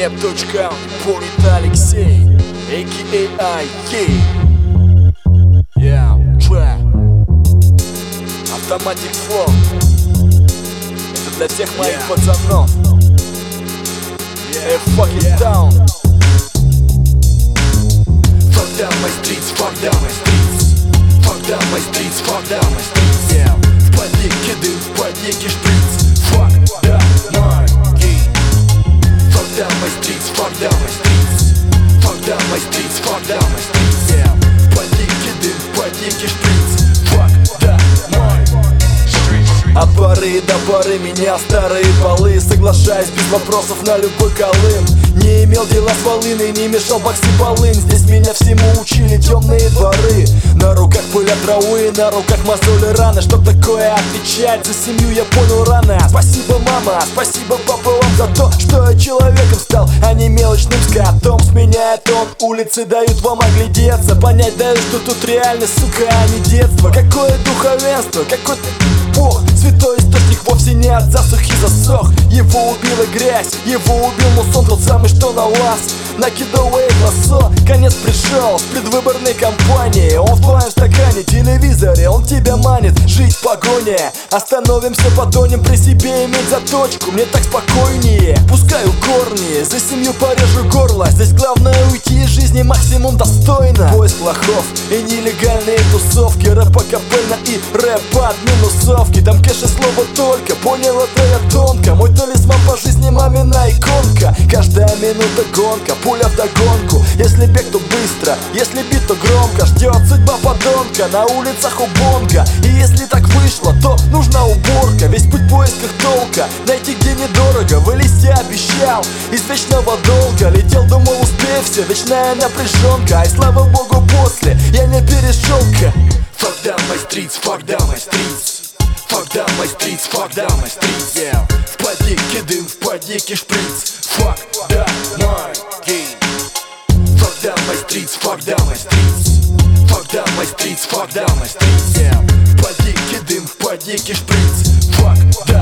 Nep.com, Полит Алексей, a.k.a. Yeah, trap, Automatic Flow. Это для всех моих пацанов. Fuck it down. Fuck down my streets, fuck down my streets. Fuck down my streets, fuck down my streets. Yeah. В подъеке дым, в подъеке шприц. Fuck down my streets. Fuck down my streets, fuck down my streets. Fuck down my streets, fuck down my streets. Yeah. В подъеке дым, в подъеке шприц. Fuck down my streets. От поры до поры меня старые полы. Соглашаюсь без вопросов на любой колым. Не имел дела с волыной, не мешал бокси полынь. Здесь меня всему учили темные дворы. На руках пыль от травы, на руках мозоли раны. Чтоб такое отвечать за семью, я понял рано. Спасибо, мама, спасибо, папа, вам за то, что я человеком стал, а не мелочным скотом. Сменяет он, улицы дают вам оглядеться, понять дают, что тут реальность, сука, а не детство. Какое духовенство, какой ты бог. Святой источник вовсе не от засухи засох. Его убила грязь, его убил мусон, тот самый, что на вас накидывает лассо. Конец пришел с предвыборной кампании. Он в твоем стакане, телевизоре, он тебя манит. Жить в погоне, остановимся, потонем, при себе иметь заточку. Мне так спокойнее, пускаю корни, за семью порежу горло. Здесь главное уйти из жизни максимум достойно. Поиск лохов и нелегальные тусовки, рэп акапельно и рэп под минусовки. Там кэш и слово только, понял это я тонко. Мой талисман по жизни мамина иконка. Каждая минута гонка, пуля вдогонку. Если бег, то быстро, если бит, то громко. Ждет судьба подонка, на улицах убонга. И если так вышло, то нужна уборка. Весь путь в поисках толка, найти где недорого. Вылезти обещал из вечного долга. Летел, думал, успею все, вечная напряженка. И слава богу, после я не перешел-ка. Fuck down my streets, fuck down my streets. Fuck down my streets, fuck down my streets. Yeah. В подъеке дым, в подъеке шприц. Fuck down my streets. Fuck down my streets, fuck down my streets. Fuck down my streets, fuck down my streets. Yeah. В подъеке дым, в подъеке шприц. Fuck down